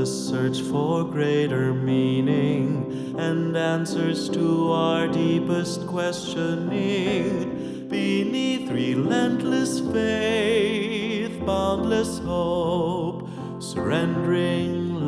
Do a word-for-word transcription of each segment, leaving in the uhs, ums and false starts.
endless search for greater meaning and answers to our deepest questioning. Beneath relentless faith, boundless hope, surrendering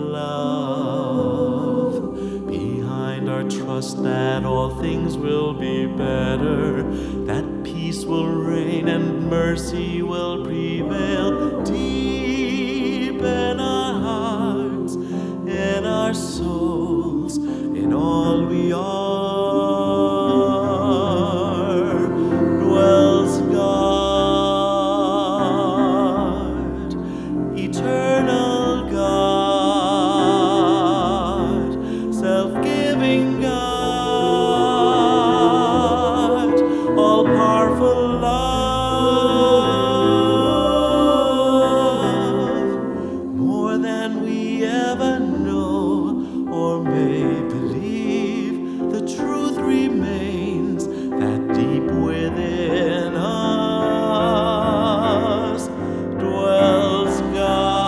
love. Behind our trust that all things will be better, that peace will reign and mercy will prevail. Deep in our hearts, in our souls, in all we are, dwells God, eternal God, self-giving God, all-powerful love. More than we ever know or may believe, the truth remains that deep within us dwells God.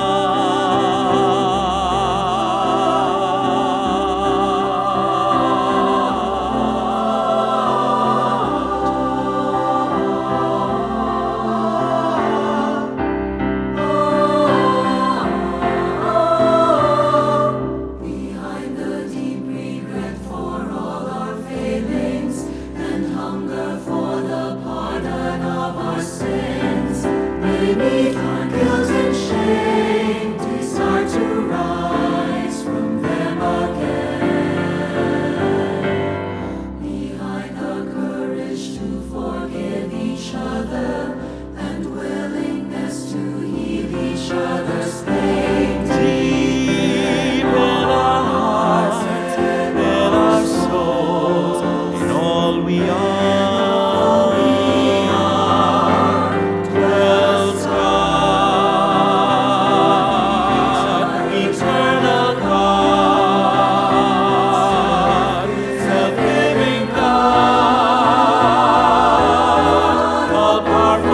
Behind the deep regret for all our failings and hunger for the pardon of our sins, beneath our guilt and shame, desire to rise from them again. Behind the courage to forgive each other and willingness to heal each other's pain. Deep in our hearts, in our souls, in all we are, dwells God, eternal God, self-giving God, all-powerful